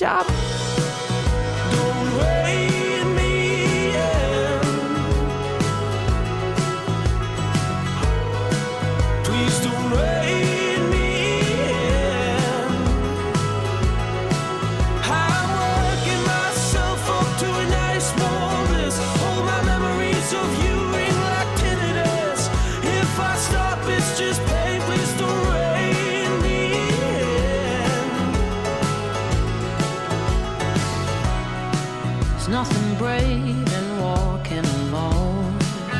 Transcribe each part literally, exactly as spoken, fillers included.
déjà. Don't rein me in. Please don't rein me in. I'm working myself up to a nice warm bliss. All my memories of you ring like tinnitus. If I stop, it's just pain. Please don't rein me in. There's nothing brave in walking alone.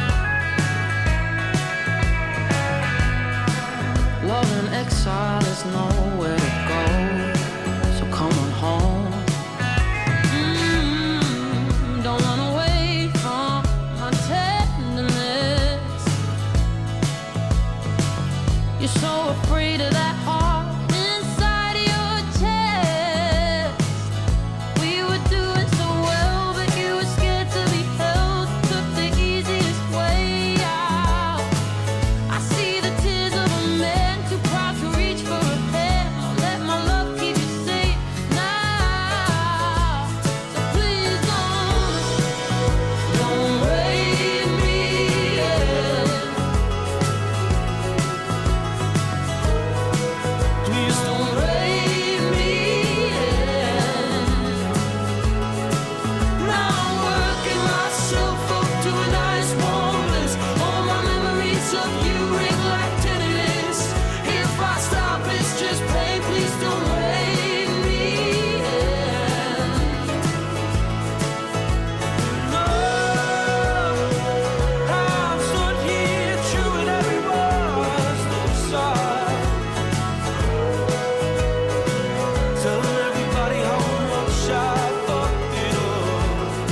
Love in exile is nowhere to go. So come on home. Mm, don't run away from my tenderness. You're so afraid of that heart inside of your chest. We were doing so well, but you were scared to be held. Took the easiest way out. I see the tears of a man too proud to reach for a hand. I'll let my love keep you safe now. So please don't, don't rein me in. Please don't rein me in. Now I'm working myself up to a nice warm bliss. All my memories of you ring like tinnitus. If I stop, it's just pain. Please don't rein me in. No, I'm stood here chewing every word's no side. Telling everybody how much I fucked it up.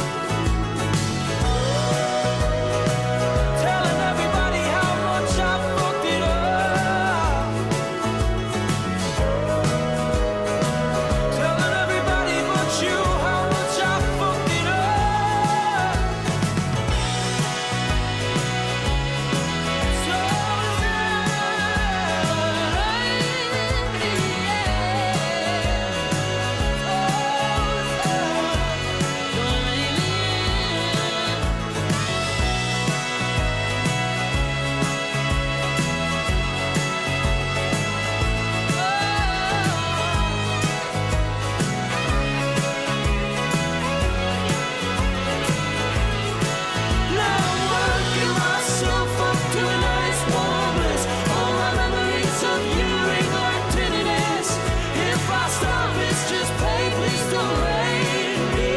Telling everybody how much I fucked it up. Telling everybody but you how much I fucked it up. So now I'm working myself up to a nice warm bliss. All my memories of you ring like tinnitus. If I stop, it's just pain. Please don't rein me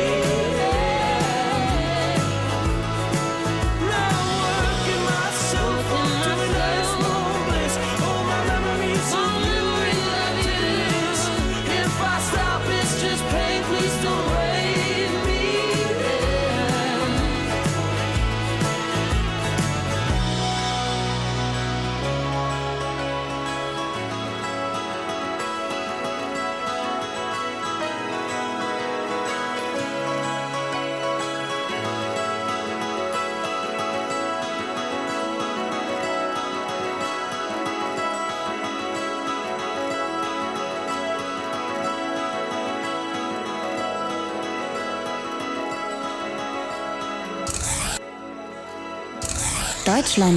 in. Now I'm working myself up to a nice warm bliss. All my memories of you ring like tinnitus. If I stop, it's just pain. Please don't rein me in.